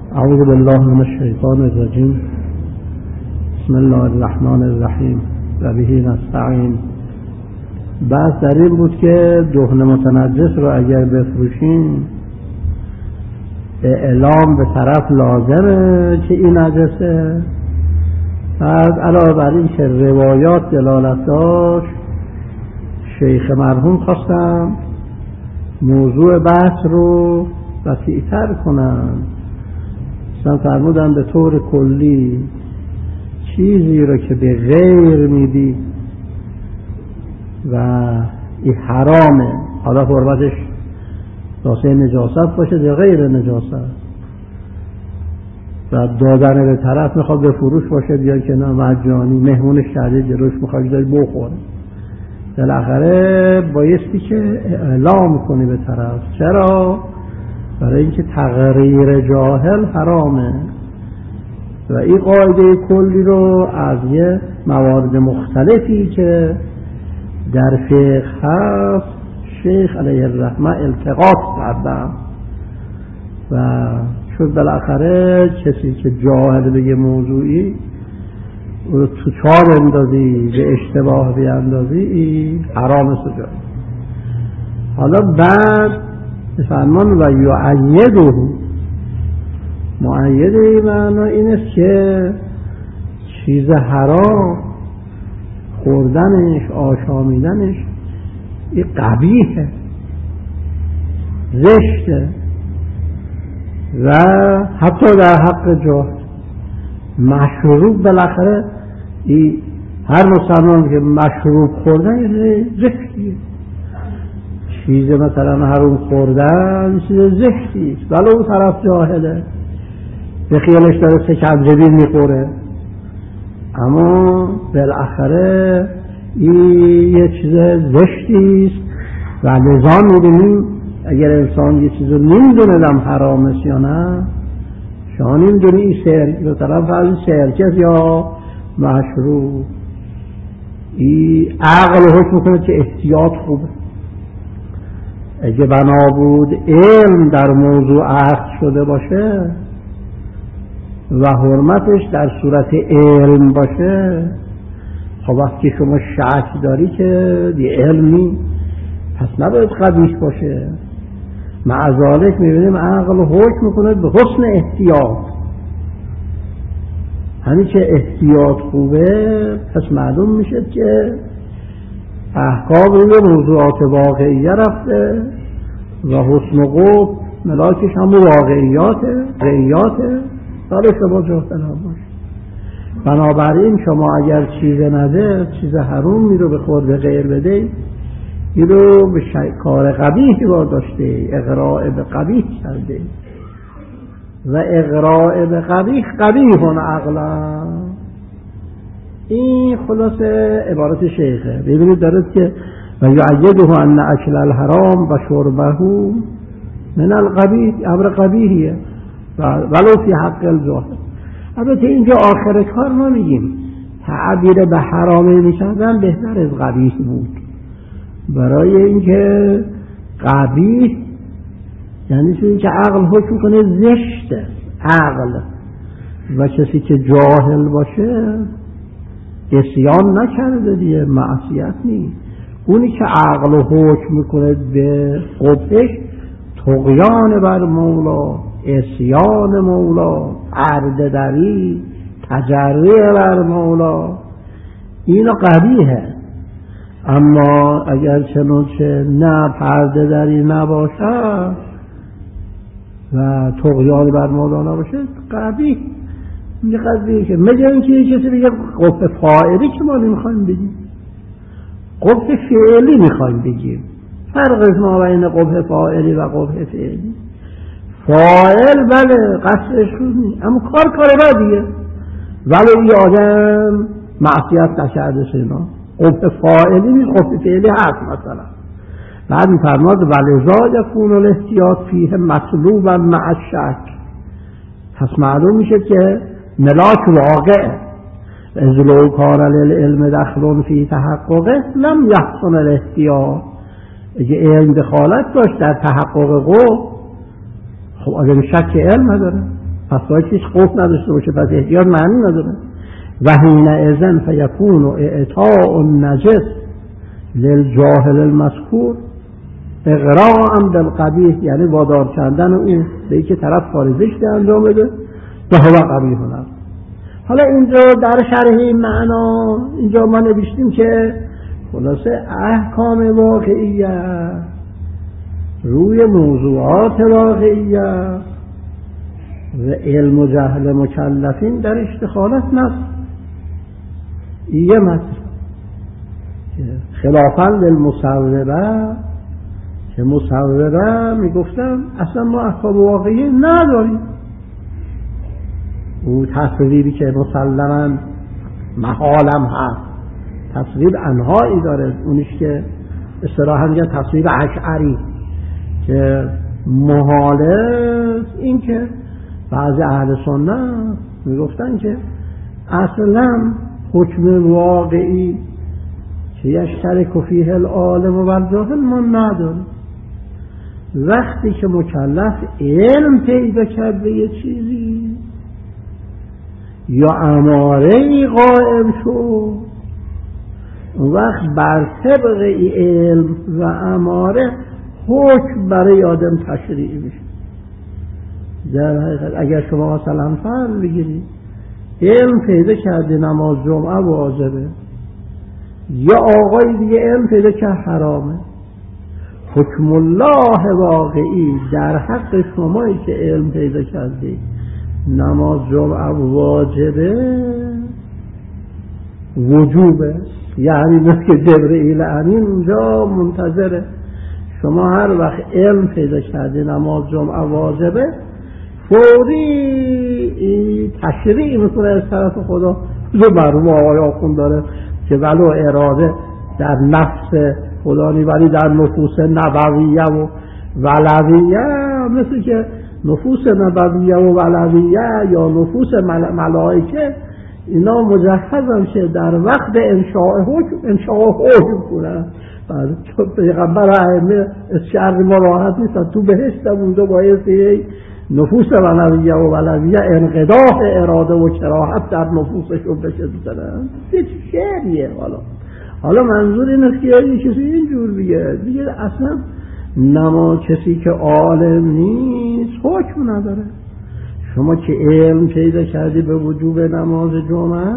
اعوذ بالله من الشیطان الرجیم. بسم الله الرحمن الرحیم و به نستعین. بحث در این بود که دهن متنجس رو اگر بفروشیم اعلام به طرف لازمه که این نجسه. بعد علاوه بر این که روایات دلالت داشت، شیخ مرحوم خواستم موضوع بحث رو وسیع‌تر کنن. مثلا فرمودن به طور کلی چیزی رو که به غیر میدی و این حرامه، حالا حرمتش واسه نجاست باشه یا غیر نجاست، و دادن به طرف میخواد به فروش باشه بیا که نه مجانی، مهمونش کرده جلوش میخواد داری بخوره، بالاخره بایستی که اعلام کنی به طرف. چرا؟ برای اینکه تغییر جاهل حرامه و این قاعده کلی رو از یه موارد مختلفی که در فقه هست شیخ علیه الرحمه التقاط کردن و شد بالاخره کسی که جاهل به یه موضوعی رو تو چار اندازی به اشتباه بیاندازی حرام سجاد. حالا بعد فرمان و یعیده، معیده معنا این است که چیز حرام خوردنش آشامیدنش این قبیحه، زشته و حتی در حق جاهل مشروب. بالاخره هر مسلمان که مشروب خوردن زشتیه، چیز مثلا حرام خوردن چیز زشتی است، ولی اون طرف جاهله به خیالش داره سکنجبین میخوره، اما بالاخره این یه چیز زشتی است و لذا می‌بینیم اگر انسان یه چیز رو نمیدونه حرام است یا نه، شما نمیدونی این به طرف از سرکس یا مشروب، این عقل حکم میکنه که احتیاط خوبه. اگه بنا بود علم در موضوع عقد شده باشه و حرمتش در صورت علم باشه، خب وقتی شما شک داری که دی علمی پس نباید قبیح باشه. مع ذالک میبینیم عقل حکم میکنه به حسن احتیاط، همین که احتیاط خوبه پس معلوم میشه که احکام روی موضوعات واقعیه رفته و حسن و قبح ملاکش هم واقعیاته ولی شما جاهل هم باشه. بنابراین شما اگر چیز نده، چیز حرومی رو به خورد غیر بده، این رو به کار قبیحی داشته، اغراء به قبیح کرده و اغراء به قبیح عقلا. این خلاصه عبارت شیخه. ببینید دارد که و یعیده ان اکل الحرام و شربه من القبیح، امر قبیحیه ولو فی حق الجاهل. البته اینجا آخر کار ما میگیم تعبیر به حرامه میکردن بهتر از قبیح بود، برای اینکه قبیح یعنی چیزی که عقل حکم کنه زشته، عقل و کسی که جاهل باشه عصیان نکرده دیگه، معصیت نیست. اونی که عقل حکم میکنه به قبحش طغیان بر مولا، عصیان مولا، پرده دری، تجری بر مولا، اینو قبیحه. اما اگر چنانچه نه پرده دری نباشه و طغیان بر مولا نباشه قبیح. این قضیه که مگه اینکه یه کسی بگه قبح فاعلی که ما نمیخوایم بگیم، قبح فعلی میخوایم بگیم. فرق از ما بین قبح فاعلی و قبح فعلی، فاعل بله قصدش خوب نیست اما کار بدیه، ولی این آدم معصیت نکرده شما، قبح فاعلی نیست، قبح فعلی هست. مثلا بعد میفرماد ولذا یکون الاحتیاط فیه مطلوبا مع الشک، پس معلوم میشه که ملاک واقع از لو کان للعلم دخل فی تحققه لم یحسن الاحتیاط. اگه علم دخالت داشت در تحقق قبح، خب آدم شک علم نداره، پس باید هیچ خوف نداشته باشه، پس احتیاط معنی نداره. و حینئذ فیکون اعطاء النجس للجاهل المذکور اغراء بالقبیح، یعنی وادار کردن او به اینکه طرف کار زشتی انجام بده و هو قبیح هست. حالا اینجا در شرح این معنا اینجا ما نوشتیم که خلاصه احکام واقعیه روی موضوعات واقعیه و علم و جهل مکلفین در دخالت نداره. یه مطلب خلافاً للمصوبه که مصوبه میگفتن اصلا ما احکام واقعی نداریم، او تصویری که مسلماً محالم هست تصویر انهایی داره، اونیش که اصطلاحاً میگن تصویر اشعری که محاله. این که بعضی اهل سنت میگفتن که اصلا حکم واقعی که یشترک فیه العالم و الجاهل ما نداریم. وقتی که مکلف علم پیدا کرد به یه چیزی یا اماره‌ای قائم شد، اون وقت بر طبق این علم و اماره حکم برای آدم تشریعی میشه. در حقیقت اگر شما مثلا فرض بگیرید علم پیدا کردی نماز جمعه واجبه، یا آقای دیگه علم پیدا کرد حرامه، حکم الله واقعی در حق شمایی که علم پیدا کردی نماز جمعه واجبه وجوبه، یعنی مثل جبرئیل امین اونجا منتظره. شما هر وقت علم پیدا کردی نماز جمعه واجبه فوری تشریع میکنه از طرف خدا. جو معلوم آقای آخوند داره که ولو اراده در نفس فلانی ولی در نفوس نبویه و ولویه، مثل که نفوس نبویه و ولویه یا نفوس ملائکه اینا مجهزن که در وقت انشاء حکم کنن. چون پیغمبر ائمه شر ما راحت نیستن، تو بهشت اونجا باید نفوس ولویه و ولویه انقضاء اراده و کراهت در نفوسشون بشدن. چه شعریه. حالا منظور این است که یه کسی اینجور دیگه اصلا نما کسی که عالم نیست حکم نداره. شما که علم پیدا کردی به وجوب نماز جمعه،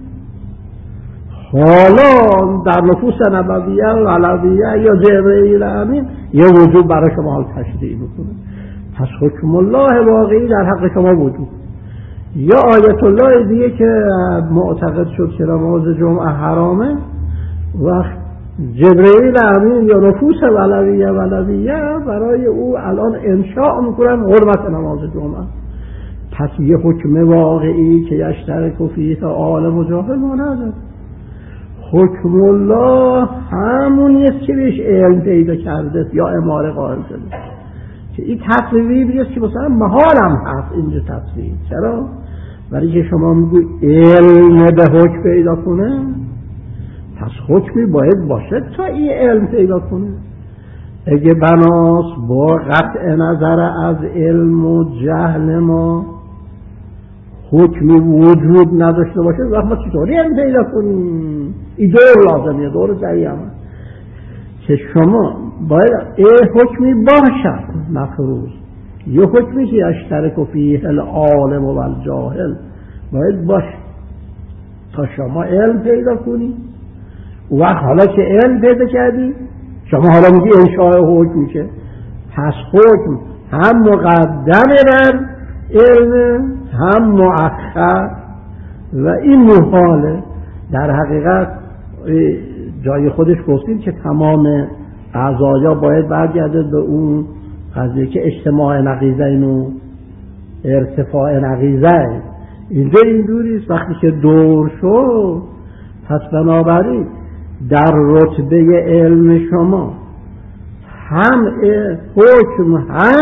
حالا در نفوس نبویه و علویه یا جبرئیل امین یه وجوب برای شما حال تشریع بکنه. پس حکم الله واقعی در حق شما وجود. یا آیت الله دیگه که معتقد شد که نماز جمعه حرامه، وقت جبرئیل امین یا نفوس ولویه برای او الان انشاء میکنن حرمت نماز جمعه. پس یه حکم واقعی که یشترک فیه عالم و جاهل ما نداره. حکم الله همونیست که بهش علم پیدا کرده یا اماره قائل شده، که این تصویریه که مثلا محالم هست اینجا تصویر. چرا؟ برای که شما میگوی علم به حکم پیدا کنه، پس حکمی باید باشه تا این علم پیدا کنه. اگه بناس با قطع نظر از علم و جهل ما حکمی وجود نداشته باشه، وقت ما چطوری علم پیدا کنیم؟ این دور لازمیه، دور جایی هم که شما باید حکمی باشد مفروض، یه حکمی که یشترک فیه العالم و الجاهل باید باشه تا شما علم پیدا کنی. وقت حالا که علم پیدا کردی شما حالا میگی انشاء حکم میشه. پس حکم هم مقدمه بر علم هم مؤخر و این محاله. در حقیقت جای خودش گفتیم که تمام اعضایا باید برگرده به اون قضیه که اجتماع نقیضین و ارتفاع نقیضین. اینجا اینجوریست. وقتی که دور شد پس بنابراین در رتبه علم شما هم حکم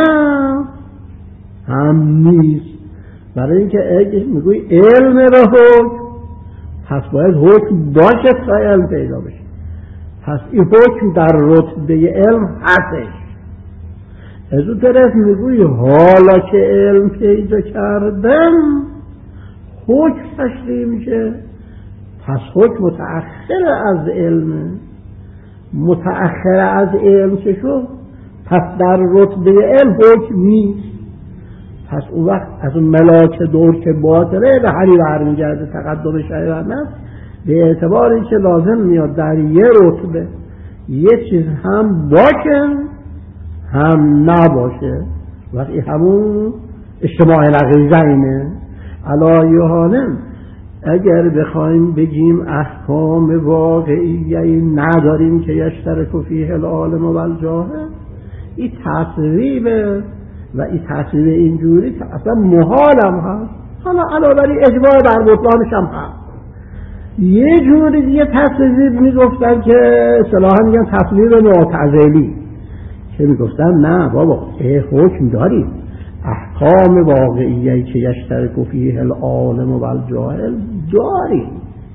هم نیست. برای اینکه اگه میگوی علم به حکم، پس باید حکم باشه تا علم پیدا بشه. پس این حکم در رتبه علم هستش. از اون طرف میگوی حالا که علم پیدا کردم حکم تشریع میشه. پس حکم متأخر از علم، متأخر از علم که شد پس در رتبه علم حکم نیست. پس اون وقت از اون ملاک دور که باطله به هری برمیگرده تقدم شیعه نفس، به اعتباری که لازم میاد در یه رتبه یه چیز هم باشه هم نباشه. وقتی همون اجتماع العقیدینه. علی حالم اگر بخوایم بگیم احکام واقعی نداریم که یشترک فیه العالم و الجاهل، این تصویبه و این تصویب اینجوری اصلا محال هم هست. حالا علاوه بر اجماع بر بطلانش هم هست. یه جوری دیگه تصویب میگفتن که اصطلاحاً میگن تصویب معتزلی، که میگفتن نه بابا حکم داریم، احکام واقعیه که یشترک فیه العالم و الجاهل داریم،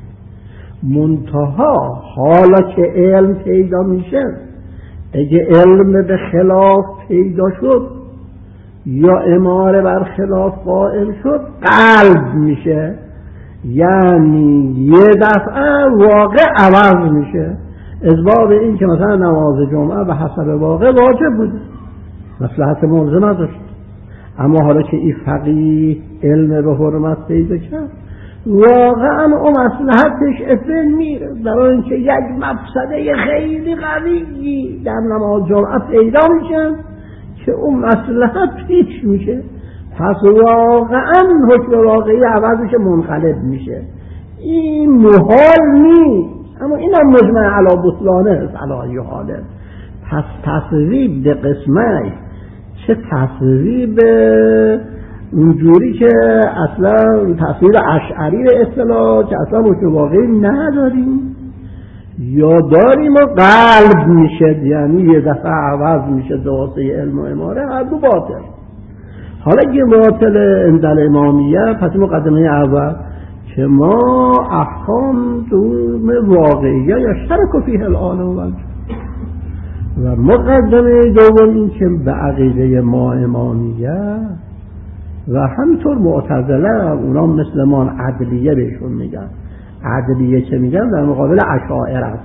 منتها حالا که علم پیدا میشه، اگه علم به خلاف پیدا شد یا اماره بر خلاف قائل شد قلب میشه، یعنی یه دفعه واقع عوض میشه. اسباب این که مثلا نماز جمعه به حسب واقع واجب بوده، مصلحت ملزم نداشت، اما حالا که این فقیه علم به حرمت پیدا کرد واقعا اون مصلحتش افن میره، برای اینکه یک مفسده خیلی قوی در نماز جمعه پیدا میشه که اون مصلحت پیش میشه، پس واقعا حکم واقعی عوضش منقلب میشه. این محال نیست، اما این هم مجمع علی بطلانه است علی حاله. پس تصویب به قسمه چه تصویب اونجوری که اصلا تصویب اشعری به اصطلاح که اصلا حکم واقعی نداریم یا داریم و قلب میشه، یعنی یه دفعه عوض میشه دواسه علم و اماره، هر دو باطل. حالا یه باطل اندل امامیه. پس مقدمه اول که ما احکام دوم واقعیه یا شرک فیه العالم و مقدمه دوم این که به عقیده ما امامیه و همینطور معتزله، اونا مثل ما عدلیه بهشون میگن. عدلیه که میگن در مقابل اشاعره است.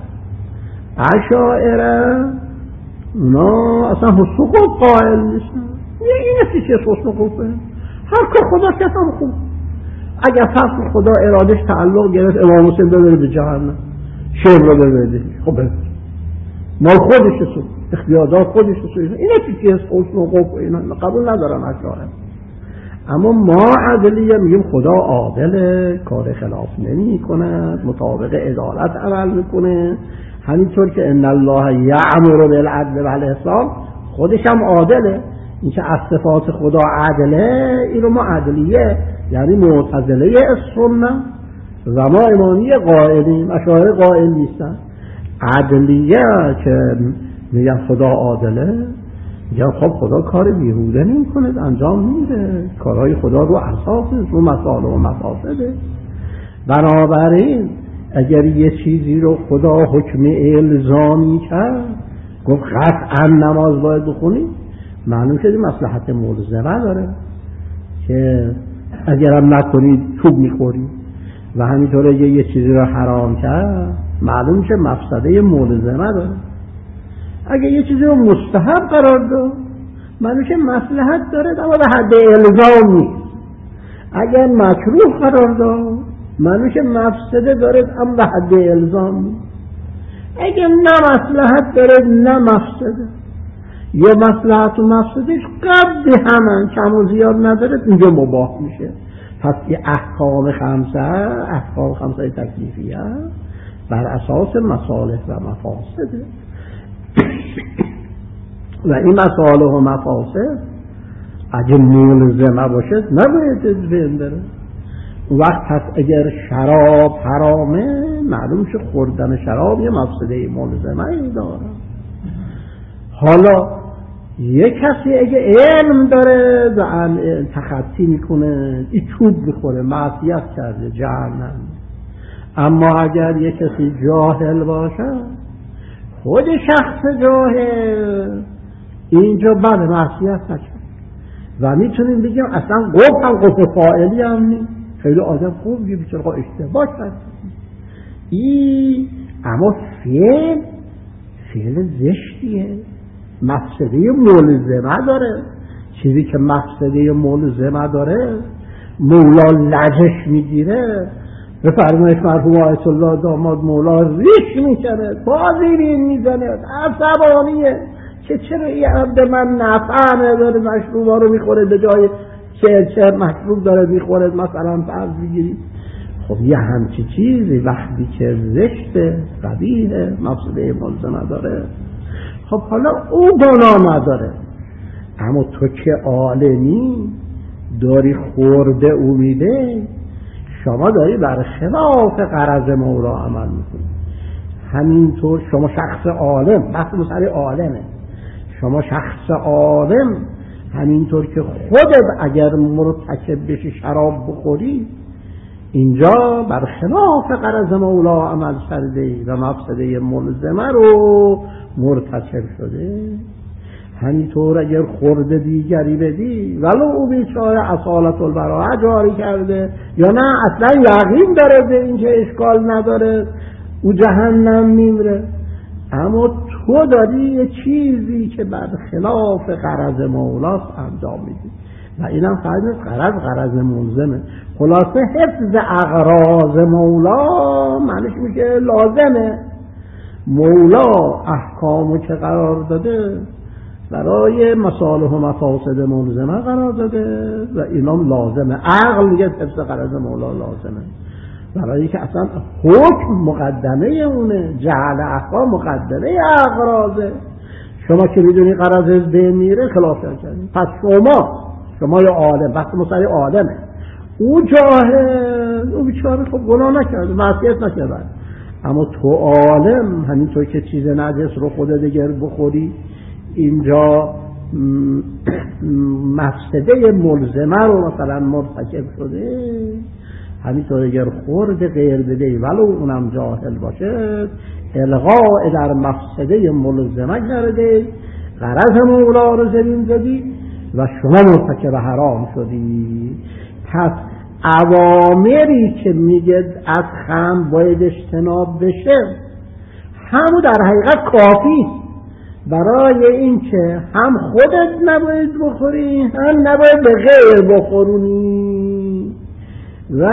اشاعره اونا اصلا حسن خوب قائل نیستن. این چیه حسن خوبه؟ هر که خدا کتم خوب. اگر فرض خدا ارادش تعلق گرفت امام حسین ببره به جهنم، شعر رو ببره، خب مال خودش سو، اختیارات خودش سو. این چیه حسن خوب؟ اینا قبول ندارن اشاعره. اما ما عدلیه میگیم خدا عادله، کار خلاف نمی کند، مطابق عدالت عمل میکنه، همینطور که ان الله یأمر بالعدل والاحسان خودش هم عادله. این که از صفات خدا عدله، اینو ما عدلیه یعنی معتزله السنه و ما امامی قائلیم، اشاعره قائل نیستن. عدلیه که میگن خدا عادله، یا خب خدا کار بیهوده نمی کند، انجام میده، کارهای خدا رو اساسه، رو مسائل و مفاسده. بنابراین اگر یه چیزی رو خدا حکم الزامی کرد، گفت قطعا نماز باید بخونی، معلوم شدی مصلحت ملزمه داره که اگرم نکنید چوب میخوری، و همینطور اگه یه چیزی رو حرام کرد معلوم شه مفسده ملزمه داره. اگه یه چیزی رو مستحب قرار داد معلوم شه مصلحت داره اما به حد الزام نیست. اگر مکروه قرار داد معلوم شه مفسده داره اما به حد الزام نیست. اگر نه مصلحت داره نه مفسده، یا مصلحت و مفسدش قد همن، کم و زیاد نداره، اینجا مباح میشه. پس این احکام خمسه تکلیفیه بر اساس مصالح و مفاسده و این مصالح و مفاسد اگه ملزمه باشه نباید از بین بره. اون وقت پس اگر شراب حرامه معلوم شه خوردن شراب یه مفسده ملزمه داره. حالا یه کسی اگه علم داره و تخطی میکنه، این چوب میخوره، معصیت کرده، جهنم. اما اگر یه کسی جاهل باشه، خود شخص جاهل اینجا بله معصیت نکرد و میتونیم بگیم اصلا قبح فاعلی هم نیست، خیلی آدم خوبی بیچاره اشتباه کرد. اما فعل زشتیه، مفسده ملزمه داره. چیزی که مفسده ملزمه داره مولا لجش میگیره. به فرمایش مرحوم آیت الله داماد مولا ریش میکنه، بازیرین میزنه، عصبانیه که چرا این عبد من نفهمه داره مشروبا رو میخوره به جای چهر مشروب داره میخوره مثلا فرض بگیرید. خب یه همچی چیزی وقتی که زشته، قبیحه، مفسده ملزمه داره، خب حالا او گناه نداره، اما تو که عالمی داری خورده او میده، شما داری بر خلاف غرض مولا عمل میکنی. همینطور شما شخص عالم، بحث مسئله عالمه، شما شخص عالم همینطور که خودت اگر مرتکب بشی شراب بخوری، اینجا بر خلاف غرض مولا عمل کرده و مفسده ملزمه رو مرتکب شده. همینطور اگر خورده دیگری بدی ولو او بیچاره اصالت البراءه جاری کرده یا نه اصلا یقین داره به این که اشکال نداره او جهنم میمره، اما تو داری یه چیزی که بر خلاف غرض مولاست انجام میدی و اینم غرض ملزمه. خلاصه حفظ اغراض مولا معنیش میشه لازمه. مولا احکامو که قرار داده برای مصالح و مفاسد ملزمه قرار داده و اینام لازمه. عقل میگه حفظ غرض مولا لازمه، برای که اصلا حکم مقدمه اونه، جعل احکام مقدمه اغراضه. شما که میدونی غرض از بین میره خلاف کردی، پس شما یا عالم، وقت مسئله عالمه، او جاهل، او بیچاره خب گناه نکرده، معصیت نکرده، اما تو عالم همینطور که چیز نجس رو خودت دیگر بخوری، اینجا مفسده ملزمه رو مثلا مرتکب شده. همینطور اگر خورد غیر بدهی ولو اونم جاهل باشه الغاء در مفسده ملزمه کرده، غرض مولا رو زمین زدی و شما مرتکب حرام شدی. پس اوامری که میگه از خمر باید اجتناب بشه همون در حقیقت کافی برای این که هم خودت نباید بخوری هم نباید به غیر بخورونی. و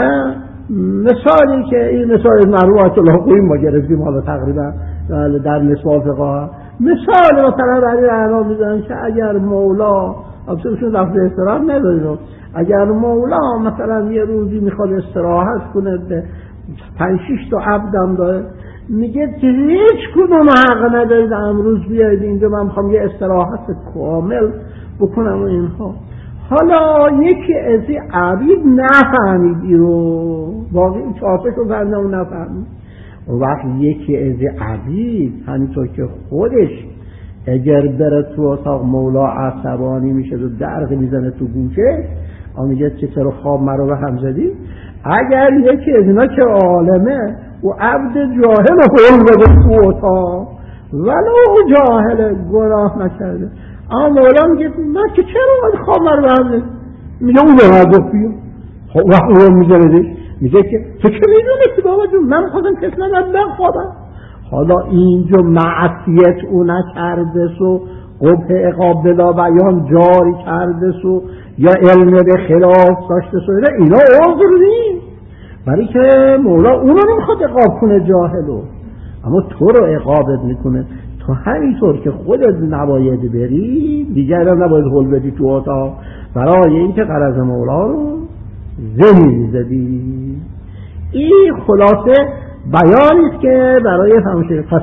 مثالی که این مثال معروف الله قویم ما گرفتیم حالا تقریبا در مثال فقه، مثال مثلا برای اعلام میزنن که اگر مولا ابسوشون لفظ استراحت نداریم، اگر مولا مثلا یه روزی میخواد استراحت کنه به 5-6 تا عبدم داره، میگه که هیچ کدوم حق ندارید امروز بیاید اینجا من میخوام یه استراحت کامل بکنم و اینها. حالا یکی از این عبید نفهمید اینو، واقعی 4-5 رو فرنم نفهمید، و وقت یکی از این عبید همینطور که خودش اگر بره تو اتاق مولا عصبانی میشه و درق میزنه تو گوشه میگه چرا خواب مرا به هم زدی، اگر یکی از اینا که عالمه و عبد جاهل هول بده تو اتاق ولو جاهل گناه نکرده، اما مولا میگه من که چرا خواب مرا به هم زدی، میگه اون به من گفت بیا. خب وقت اون میگه که تو که میدونی که بابا جون من خودم کس نمید بخوابم. حالا اینجا معصیت او نکرده سو قبح عقاب بلا بیان جاری کرده سو یا علم به خلاف داشته سو اینا عذر نیست، برای که مولا اونو نمیخواد عقاب کنه جاهلو، اما تو رو عقابت میکنه. تو همینطور که خودت نباید بری دیگر نباید هل بدی تو اتاق برای اینکه غرض مولا رو زمین زدی. این خلاصه بیانی است که برای فهمش. پس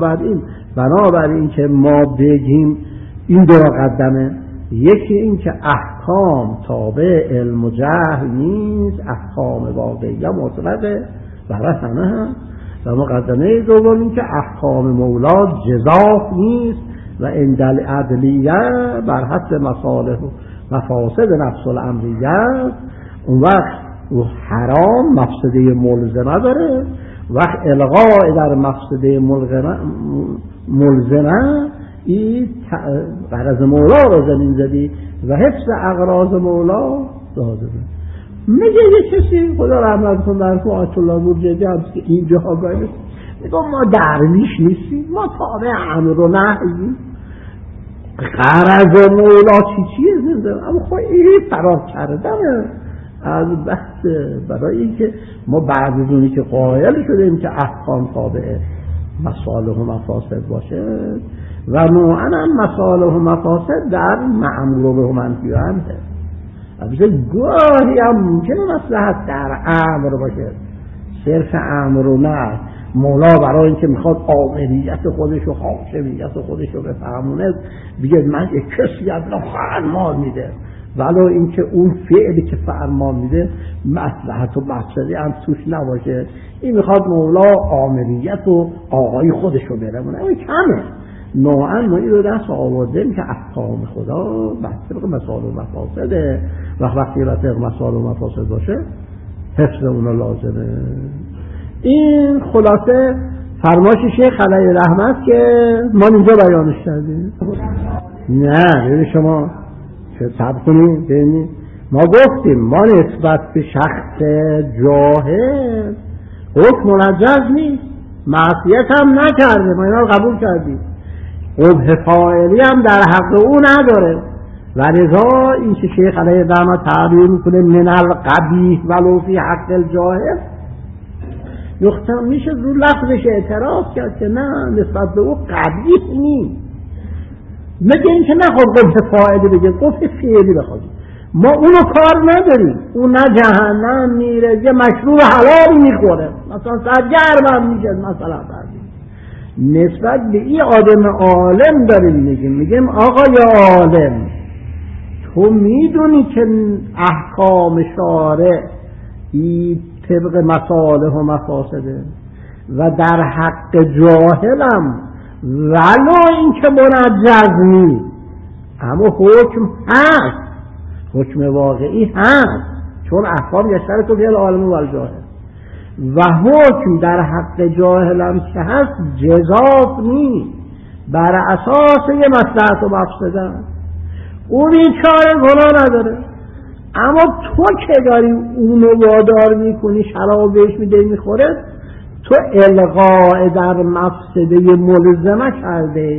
بنابراین که ما بگیم این دو مقدمه، یکی این که احکام تابع علم و جهل نیست، احکام واقعیه مطلقه برای همه هم، و مقدمه دوم این که احکام مولا جزاف نیست و عند عدلیه بر حسب مصالح و مفاسد نفس الامریه. اون وقت حرام مفسده ملزمه داره، وقت الغاء در مفسده ملزمه این غرض مولا رو زمین زدی و حفظ اغراض مولا داده. میگه یه کسی خدا رحمت کنه مرحوم آیت الله نورجدی هم که اینجا آگاهی نیست، میگه ما درویش نیستیم، ما تابع امر و نهییم. غرض مولا چیه زنده؟ اما خب این فرار کردنه از بحث، برای اینکه ما بعد از اونی که قائل شدیم که احکام تابع مصالح و مفاسد باشه و نوعا هم مصالح و مفاسد در معمول و منفی هم هست. البته گاهی هم ممکنه مصلحت در امر باشه، صرف امر و نه. مولا برای اینکه میخواد آمریت خودش و حاکمیت خودش رو بفهمونه بگه من یک کسی از فرمان میده، ولو اینکه اون فعلی که فرمان میده مصلحت و مقصدی هم توش نباشه. این میخواد مولا آمریت و آقای خودش رو برمونه، اون کمه. نوعا ما این رو دست آوردیم که احکام خدا بحث مسائل و مفاسده و وقتی بحث مسائل و مفاسد باشه حفظ اونو لازمه. این خلاصه فرمایش شیخ علیه رحمت که ما اینجا بیانش کردیم. نه ببینید شما صبر کنید، ببینید ما گفتیم ما نسبت به شخص جاهل حکم منجز نیست، معصیت هم نکرده، ما اینا رو قبول کردیم، قبح فاعلی هم در حق او نداره و لذا این که شیخ علیه رحمت تعبیر میکنه من القبیح ولو فی حق الجاهل، یختم میشه رو لفظش اعتراض کرد که نه نسبت به او قبیح نیست. مگه این که نخواد قبح فاعلی بگه، قبح فعلی بخواد. ما اونو کار نداریم، اون نه جهنم میره، یه مشروب حلالی میخوره، مثلا سرگرم هم میشه مثلا بردیم. نسبت به این آدم عالم داریم میگیم آقا یا عالم تو میدونی که احکام شارع این طبق مصالح و مفاسده و در حق جاهلم ولو اینکه منجز نیست، اما حکم هست، حکم واقعی هست، چون احکام یشترک فی العالم و الجاهل و حکم در حق جاهلم که هست جزاف نیست، بر اساس یه مصلحت و مفسده. اون بیچاره گناه نداره، اما تو که داری اونو وادار میکنی شراب بهش میده میخوره، تو الغاء در مفسده ملزمه کرده،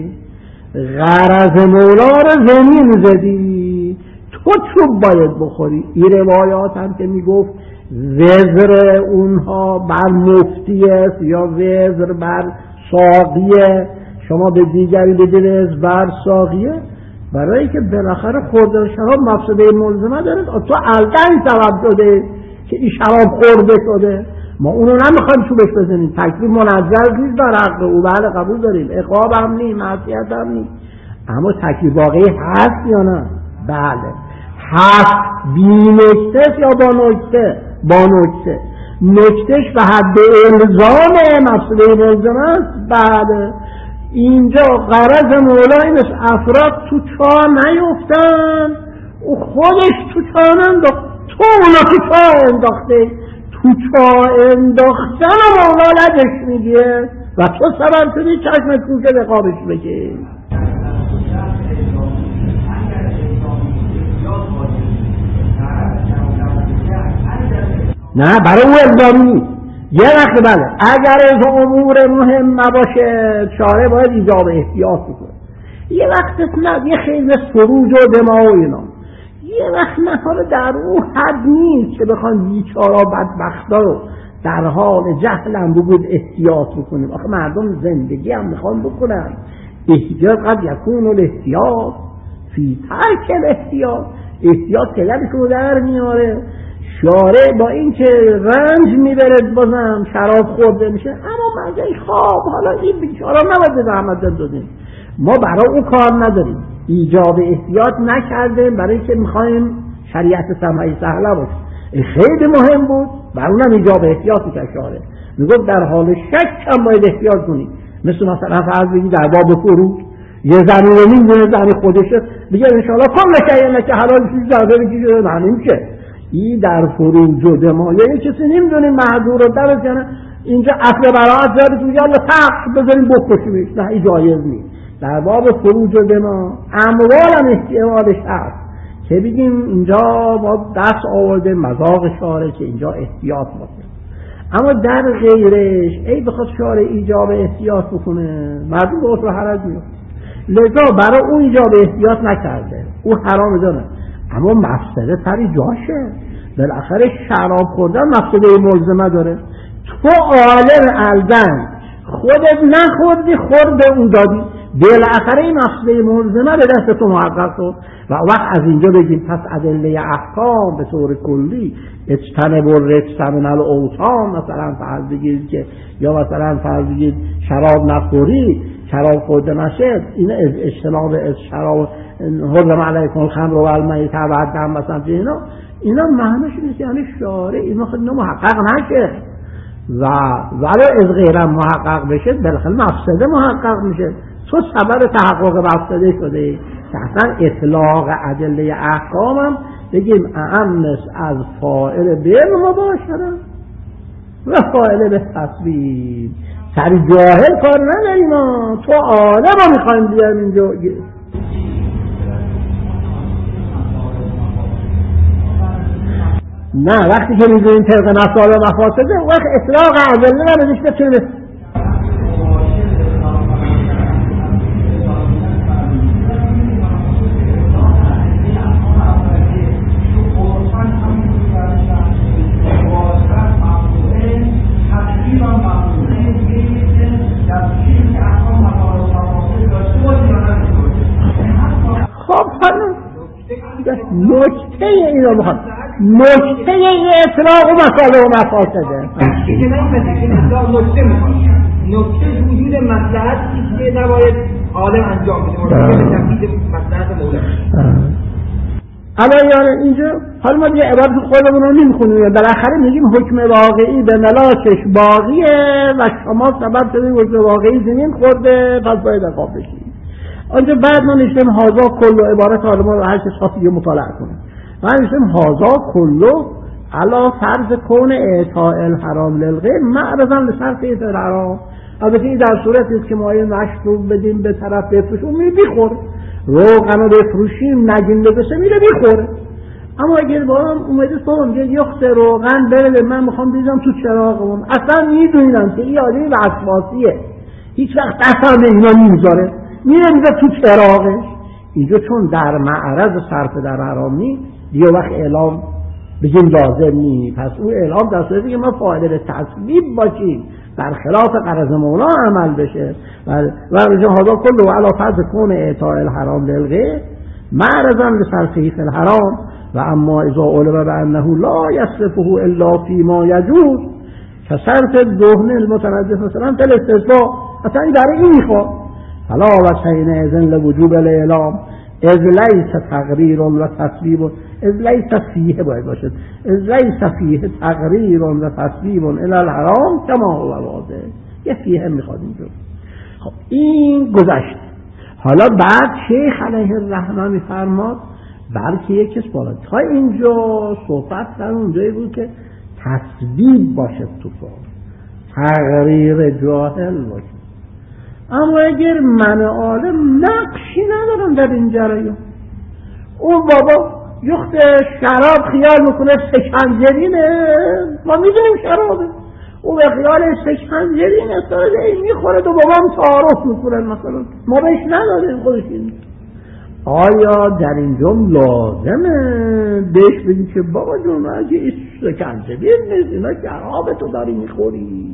غرض مولا رو زمین زدی، تو چوب باید بخوری. این روایات هم که میگفت وزر اونها بر مفتی است یا وزر بر ساقیه، شما به دیگری بده وزر بر ساقیه، برای که بالاخره خوردن شراب مفسده ملزمه داره، تو الدن سبب شده که این شراب خورده شده. ما اونو نمیخوایم چوبش بزنیم، تکلیف منجز نیست در حق او، بله قبول داریم، عقاب هم نیست، معصیت هم نیست، اما تکلیف واقعی هست یا نه؟ بله هست. بی نکته یا با نکته؟ با نکته. نکتهش به حد الزام مفسده ملزمه است. بله اینجا غرض مولا این است افراد تو چاه نیفتن، او خودش تو چاه انداخت، تو اونا تو چاه انداخته، تو چاه انداختن مولا لدش میگه و تو سبب شدی چشمت کوکه رقابش بگه. نه برای او الزامی نیست. یه وقت بله اگر از امور مهم نباشه شارع باید ایجاب احتیاط بکنه، یه وقت نه، یه خیلی سروج و دماغ و اینا، یه وقت نه، حالا در او حد نیست که بخوان بیچارا بدبختا رو در حال جهل هم بگود احتیاط بکنیم. آخه مردم زندگی هم میخوان بکنن، احتیاط قد یکون الاحتیاط فی ترک الاحتیاط، احتیاط که لبشو در میاره. شارع با این که رنج میبرد بازم شراب خورده میشه، اما مگه خواب حالا این بیچارا نباید زحمت دادیم، ما برای او کار نداریم، ایجاب احتیاط نکردیم برای که میخوایم شریعت سمحی سهله باشه. این خیلی مهم بود، برای اونم ایجاب احتیاط میکرد شارع، میگفت در حال شک هم باید احتیاط کنید. مثلا فرض بگید در باب فروج یه زنی رو میدونه زنی خودشه، بگه انشاءالله کن نکه که حلال چیز زرده بگیشه نمیم که این در فروج و دمایه یه کسی نمیدونیم معذور رو درست کنه، اینجا اصل براعت زده تو یالا تق بذاریم بکشیمش، نه این جایز نیست. در باب فروج و دما اموال هم احتمالش هست که بگیم اینجا با دست آورده مذاق شارع که اینجا احتیاط باشه، اما در غیرش ای بخواد شارع ایجاب احتیاط بکنه مردم به اصل حرج میفته، لذا برای اون ایجاب احتیاط نکرده، او حرام داره، اما مفسده سری جاشه. بالاخره شراب خوردن مفسده ملزمه داره، تو عالم الزن خودت نخوردی خورد اون دادی، بالاخره این مفسده ملزمه به دست تو محقق شد. و وقت از اینجا بگیم پس ادله احکام به طور کلی اجتنبوا الرجس من الاوثان، مثلا فرض بگیرید که یا مثلا فرض بگیرید شراب نخوری، شراب خورده نشه، این اجتناب از شراب حرم علیکم الخمر والمیت والدم مثلا اینا معنیش نیست، یعنی شارع اینا خود محقق نشه و ولی از غیرم محقق بشه بالاخره مفسده محقق میشه، تو سبب تحقق مفسده شده که اصلا اطلاق ادله احکام هم بگیم اعمش از فاعل به مباشره و فاعل به تصویب، سری جاهل کار نداریم، تو عالم رو میخوایم بیارم اینجا. نه وقتی که میگوییم طبق مسائل و مفاسده وقت اطلاق ادله نمیشه چه نکته اینو بخواد نکته این اطلاق و مسائل و مفاسده دیگه نکته وجود مصلحتی که نباید عالم انجام بده تفسیر مصلحت مولا. الان اینجا حالا ما دیگه عبارت خودمون رو نمیخونیم، بالاخره میگیم حکم واقعی به ملاکش باقیه و شما سبب شدید حکم واقعی زمین خورده پس باید عقاب بشید. آنجا بعد ما نشتیم هازا کلو عبارت حالا ما هر کس خواست دیگه مطالعه کنیم، ما نشتیم هازا کلو علا فرض کون اعطاء الحرام للغیر معرضا لصرف اعطاء الحرام. البته این در صورتی است که ما این مشروب بدیم به طرف بفروشیم میره بیخور، روغن رو بفروشیم نگین بگسه میره بیخوره، اما اگر با هم اومده صبح میگه یخت روغن بره من میخوام بیزم تو چراغمون، اصلا میدونم که این آدمی وسواسیه هیچ وقت اصلا به اینا نمیذاره، میره میگه تو چراغش، اینجا چون در معرض صرف در حرامی دیگه وقت اعلام بگیم لازم نی، پس اون اعلام در صورتی که ما فاعل به تصویب باشیم برخلاف غرض مولا عمل بشه و رجا هذا كله على فرض كون اعطاء الحرام للغير معرضا لصرفه في الحرام و اما اذا علم بانه لا يصرفه الا فيما يجوز كصرف الدهن المتنجس مثلا في الاستثناء، اصلا این برای این میخواد فلا وجه اذن لوجوب الاعلام اذ ليس تقرير و تصویب اذ ليس فيه باید باشد اذ ليس فيه تقرير و تصویب الى الحرام كما هو واضح، یه فیه میخواد اینجا. خب این گذشت، حالا بعد شیخ علیه الرحمه میفرماد بلکه یک کس بالا تا اینجا صحبت در اونجایی بود که تصویب باشه تو تقریر جاهل باشه، اما اگر من عالم نقشی ندارم در این جریان، اون بابا یخت شراب خیال میکنه سکنجرینه، ما میدونیم شرابه، او به خیال سکنجرینه سارده این میخوره تو بابام تعارف میکنه مثلا ما بهش نداریم خودش این. آیا در اینجا لازمه بهش بگیم که بابا جون اگه این سکنجرین نیست اینا شراب تو داری میخوری،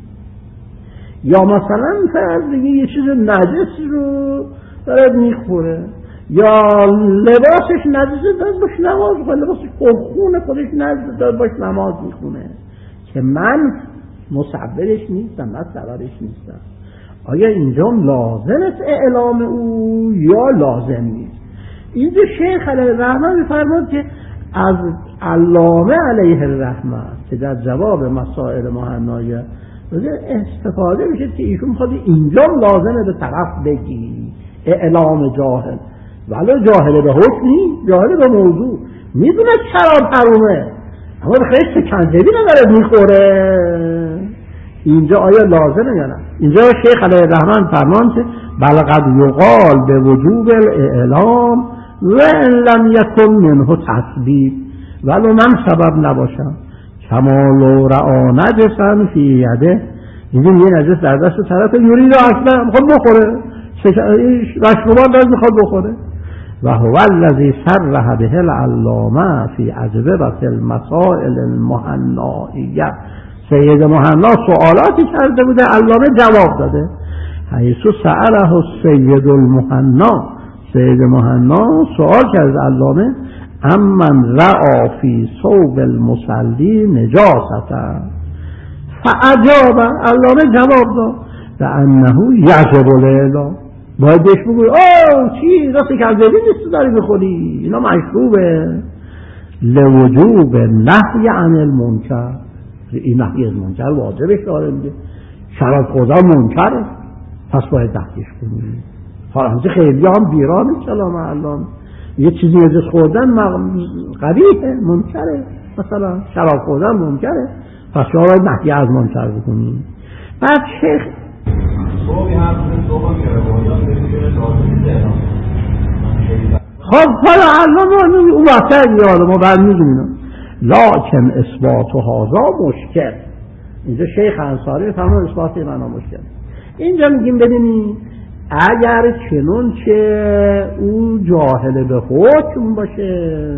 یا مثلا فرض دیگه یه چیز نجس رو داره میخوره یا لباسش نجسه داره باش نماز خونه، لباسش پرخونه خودش نجسه داره باش نماز میخونه که من مسببش نیستم من سببش نیستم. آیا اینجا لازم است اعلام او یا لازم نیست؟ اینجا شیخ علیه الرحمه میفرماد که از علامه علیه الرحمه که در جواب مسائل مهنایه استفاده میشه که ایشون میخواد اینجا لازمه به طرف بگی اعلام جاهل، ولی جاهل به حکمی جاهل به موضوع میدونه شراب حرومه اما خیلی سکنجبی نداره میخوره، اینجا آیا لازمه یا نه؟ اینجا شیخ علیه الرحمن فرمان که بل قد یقال به وجوب الاعلام و ان لم یکن منه تسبیب، ولو من سبب نباشم. کما لو رعا نجسا فی یده، دیدیم یه نجس در دست طرف یورید اصلا میخواد بخوره، رشنوان داشت میخواد بخوره. و هو الذی صرح به العلامه فی اجوبه المسائل المهنائیه، سید مهنا سوالاتی کرده بوده، علامه جواب داده. حیث سأله السید المهنا، سید مهنا سوال کرده علامه امن رعا فی ثوب المصلی نجاستا، فاجاب، علامه جواب داد به انه یجب الاعلام، باید بهش بگوی چی راستی که عجبی نیست داری بخوری، اینا مشروبه. لوجوب نهی عن المنکر، این نهی از منکر واجبش داره میگه، شراب خوردن منکره پس باید نهیش کنی. حالا همچه خیلی هم بیران سلام علام، یه چیزی نجس خوردن قبیحه، منکره، مثلا شراب خوردن منکره، پس شما باید نهی از منکر بکنی. بعد شیخ خب حالا علامه اون وقت میاد ما بعد میدونیم، لکن اثبات و هذا مشکل. اینجا شیخ انصاری فرمان اثبات اینا مشکل. اینجا میگیم ببینید اگر چنون که او جاهل به حکم باشه،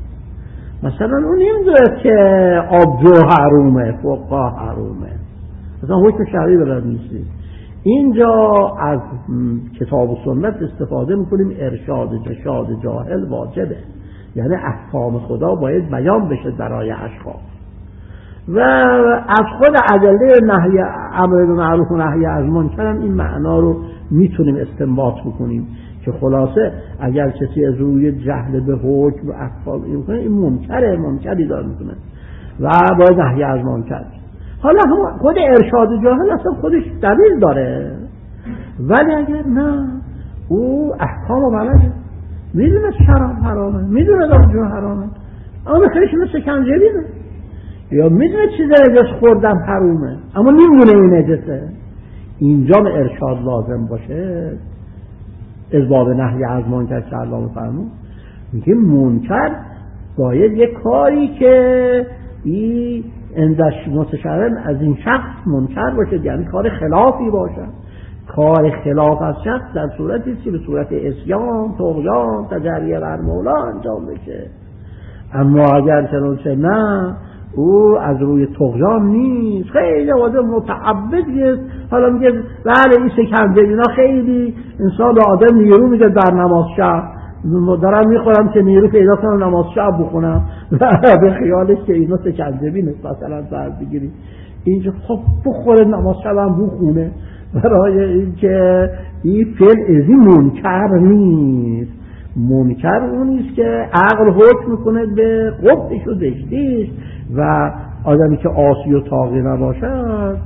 مثلا اون نمیدونه که آبجو حرومه، فقها حرومه، مثلا حکم شرعی بلد نیستی، اینجا از کتاب و سنت استفاده میکنیم، ارشاد جاهل واجبه، یعنی احکام خدا باید بیان بشه برای اشخاص و از خود ادله نهی امر بالمعروف و نهی از منکر هم این معنا رو میتونیم استنباط بکنیم که خلاصه اگر کسی از روی جهل به حکم و احکام این منکری داره میکنه و باید نهی از منکر. حالا خود ارشاد جاهل اصلا خودش دلیل داره، ولی اگر نه او احکام بلده، میدونه شراب حرامه، میدونه آبجو حرامه، اما خیلیش مثل کنجبینه، یا میدونه چیز نجس خوردن حرومه اما نمیدونه این نجسه. اینجا ارشاد لازم باشه، از باب نهی از منکر که علامه فرمود میگه منکر باید یک کاری که این اندش متشرن از این شخص منکر باشه، یعنی کار خلافی باشه. کار خلاف از شخص در صورتی که به صورت عصیان، طغیان، تجری بر مولا انجام بشه. اما اگر چنانچه نه او از روی طغیان نیست، خیلی آدم متعبدیه، حالا میگه بله این سکنده اینا خیلی انسان به آدم نیرو میده در نماز شب، دارم میخورم که نیرو پیدا کنم نماز شب بخونم به خیالش که اینا سکنده نیست، مثلا فرض بگیریم اینجا خب بخوره نماز شب هم بخونه، برای اینکه این فعل ازی منکر نیست. منکر اون نیست که عقل حکم میکنه به قبحش و زشتیش و آدمی که عاصی و طاغی نباشد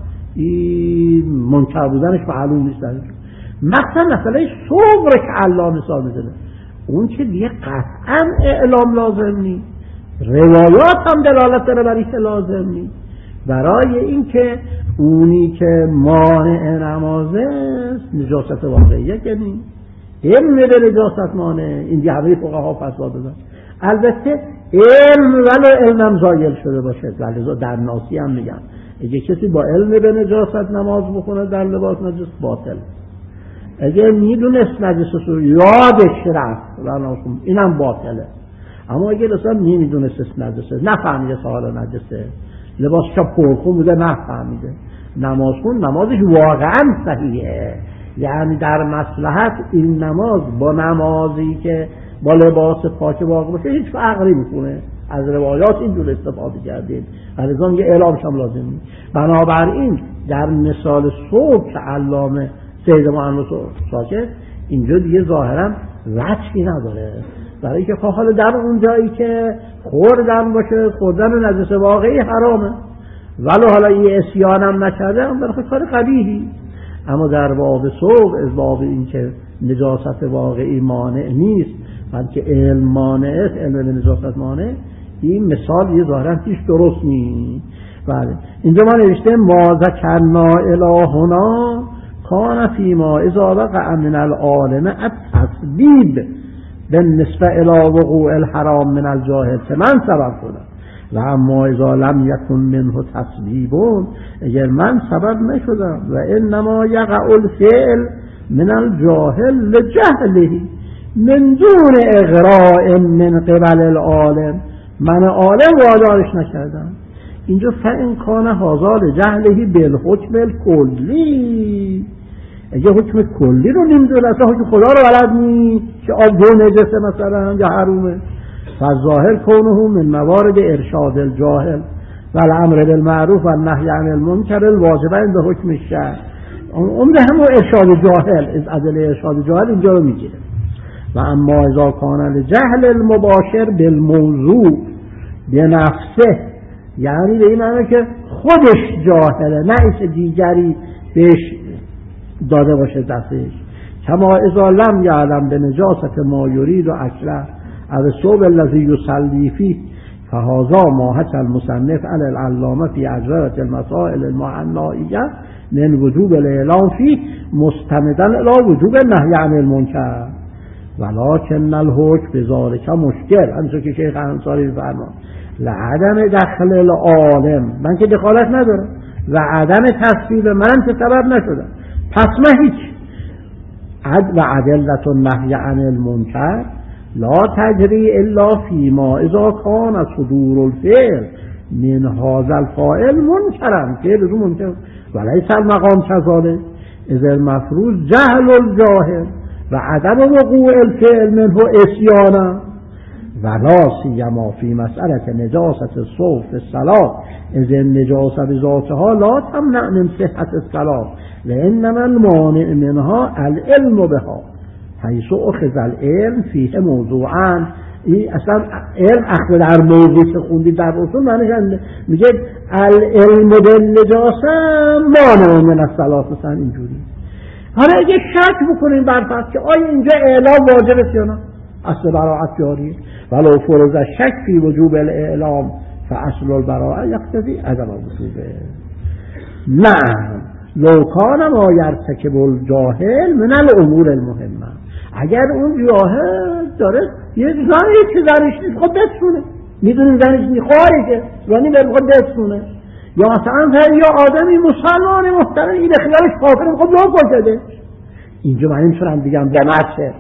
این منکر بودنش معلوم نیست. مثلا مسئله صبر که الله مثال میزنه اون که دیگه قطعا اعلام لازم نیست، روایات هم دلالت داره بر اینکه لازم نیست. برای اینکه اونی که مانع نمازه نجاست واقعیه که نیست، علم به نجاست مانع، این دیگه فقها فتوا دادن. البته علم ولو علمم زایل شده باشه، ولی در ناسی هم میگم اگه کسی با علم به نجاست نماز بخونه در لباس نجس باطل، اگه میدونست نجسه رو یادش رفت اینم باطله. اما اگه اصلا نمیدونست نجسه، نفهمیده سوال نجسه، لباس شب پرخون بوده نفهمیده، نماز خون نمازش واقعا صحیحه، یعنی در مصلحت این نماز با نمازی که با لباس پاک واقع باشه هیچ فرقی نمیکنه. از روایات اینجور استفاده کردیم از ازان یه اعلامش هم لازم نیست. بنابراین در مثال صبح که علامه سید محمد ساکت اینجا دیگه ظاهرا وجهی نداره، برای اینکه حالا در اون جایی که خوردن باشه خوردن نجس واقعی حرامه، ولو حالا یه عصیان هم نکرده هم برای کار قبیحی. اما در باب صبح از باب این که نجاست واقعی مانع نیست بلکه علم مانع است، علم نجاست مانع، این مثال یه ظاهرا هیچ درست نیست. بله اینجا ما نوشته ما ذکرنا الهنا کان فیما اذا وقع من العالم التسبیب بالنسبه الى وقوع الحرام من الجاهل که من سبب کنم و اما اذا لم یکن منه تسبیب، اگر من سبب نشدم و انما یقع الفعل من الجاهل لجهله من دون اغراء من قبل العالم، من عالم وادارش نکردم. اینجا فإن کان هذا لجهله بالحکم الکلی، اگه حکم کلی رو نمیدونه، اصلا حکم خدا رو بلد نیست که آب دو نجسه مثلا یا حرومه، فالظاهر کونه من موارد ارشاد الجاهل و الامر بالمعروف و النهی عن المنکر الواجبین به حکم الشرع. عمده همون ارشاد جاهل، از ادله ارشاد جاهل اینجا رو میگیره. و اما اذا کان لجهل المباشر بالموضوع بنفسه، یعنی به این معنی که خودش جاهله، نه ایش دیگری بهش داده باشه دستش. کما اذا لم یعلم به نجاست ما یرید و اکله از صوب الذی یصلی فیه فهذا ما حکى المصنف علی العلامه فی اجربه المسائل المعنائیه من وجوب الاعلام فیه مستندا الی وجوب النهی عن المنکر ولکن الحکم بذلک مشکل، همونطور که شیخ انصاری فرمود لعدم دخل العالم، من که دخالت ندارم، و عدم تصویب من که سبب نشدم، پس من هیچ و ادلة النهی عن المنکر لا تجری الا فيما اذا كان صدور الفعل من هذا الفاعل منکرا، فعل منکر وليس المقام كذلك اذ المفروض جهل الجاهل و عدم وقوع الفعل منه عصيانا ولا سيما في مسألة نجاسة الصوف في الصلاة اذ النجاسة بذاتها لا تمنع من صحة الصلاة وانما المانع منها العلم بها حیث اخذ العلم فیه موضوعا. این اصلا علم اخذ در موضوع که خوندید در اصول معنیش میگه العلم بالنجاسه مانع من الصلاة، مثلا اینجوری. حالا اگه شک بکنیم بر فرض که آیا اینجا اعلام واجب است یا نه، اصل براءت جاریه، ولو فرض الشک فی وجوب الاعلام فاصل البراءه یقتضی عدم وجوبه. نعم لو کان ما یرتکب الجاهل من الامور المهمه، اگر اون جاهل داره یه زنی که زنش نیست خود بسونه، میدونیم زنش نیست خارجه زنی بره خود بسونه، یا مثلا یا آدمی مسلمان محترم این خیالش کافر خود لو کرده، اینجا من نمیتونم بگم به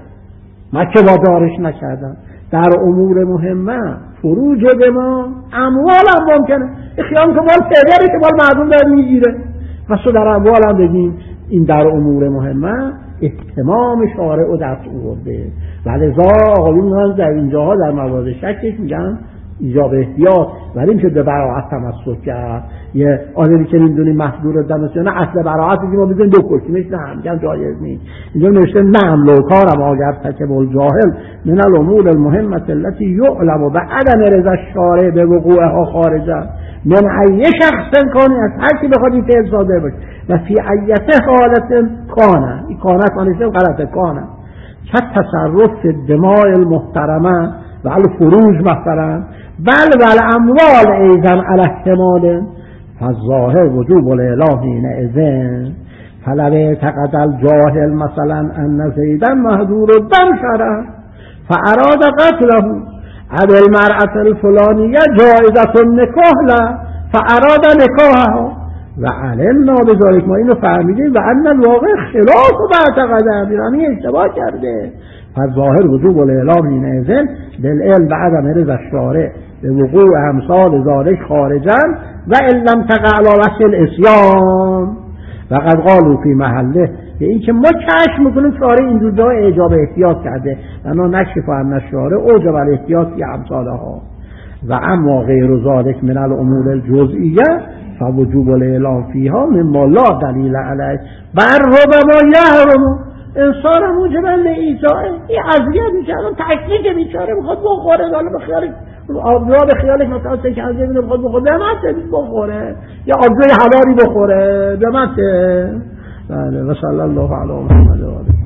من که وادارش نکردم. در امور مهمه فروج به ما اموال هم ممکنه، خیام که مال پدره که مال مردم داره میگیره، پس در اموال هم بگیم این در امور مهمه احتمام شارع و دست آورده. ولذا آقایی میگن در اینجاها در موارد شکش میگن ایجاب احتیاط، ولی میشه به براعت تمسک کرد. یه آدمی که نمیدونی محضور دمسیانه اصل براعت که ما بزنیم دو کشیمش، نه میگن جایز نیست. اینجا نوشته نعم لو کارم اگر تکب الجاهل من الامور المهمه التي یعلم بعدم رضا الشارع به وقوعها خارجه من ای شخص کانی، از هر کی بخواد این فعل صادر باشه و فی ایته حالت کانه، این کانه کانیسته غلطه، کانه که تصرف دماء المحترمه و الفروج مثلا بل اموال ایضا علی احتمال فالظاهر وجوب الاعلام حینئذ فلو اعتقد الجاهل مثلا ان زیدا محظور الدم شرعا فاراد قتله او المرأة الفلانیه جائزة النکاح له فاراد نکاحها و علمنا بذلك، ما اینو فهمیدیم و ان الواقع خلاف و اعتقاده، یعنی اشتباه کرده. فالظاهر وجوب الاعلام حینئذ بالعلم بعدم رضا الشارع به وقوع امثال ذلك خارجا و ان لم تقع علی وجه العصیان و قد قالوا فی محله، به این که ما کشف میکنیم شارع اینجور جای اجاب احتیاط کرده و ما نکشف ان الشارع اوجب الاحتیاط فی امثالها و اما غیر ذلك من الامور الجزئیه فوجوب الاعلام فیها مما لا دلیل علیه بر ربما یحرم انسان موجبا لایجاء. این اذیت میشه، الان تکلیف بیچاره میخواد بخوره، حالا به خیالش آبجو به خیالش مثلا که از این میخواد بخوره به من بخوره یا آبجوی حلالی بخوره به من. بله و صلی الله علی محمد و آله.